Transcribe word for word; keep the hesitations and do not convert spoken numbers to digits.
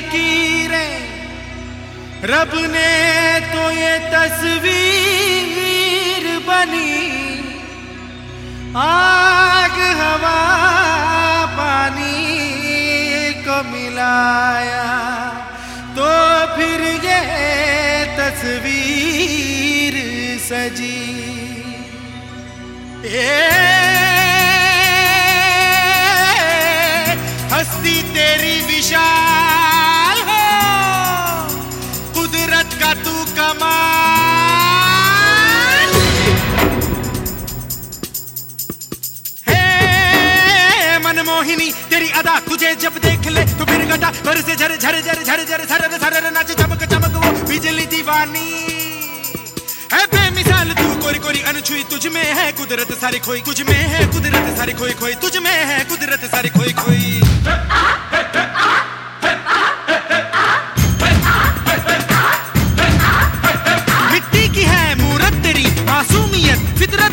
लकीरें, रब ने तो ये तस्वीर बनी, आग हवा पानी को मिलाया तो फिर ये तस्वीर सजी। ए हस्ती तेरी विशाल हो, कुदरत का तू कमाल है। मनमोहिनी तेरी अदा, तुझे जब देख ले तो फिर घटा पर से झर झर झर झर झर झर झर नाच चमक चमक वो बिजली दीवानी है। बेमिसाल तू कोरी कोरी अनछुई, तुझ में है कुदरत सारी खोई, तुझ में है कुदरत सारी खोई खोई, तुझ में है कुदरत सारी खोई खोई। मिट्टी की है मूरत तेरी मासूमियत, फितरत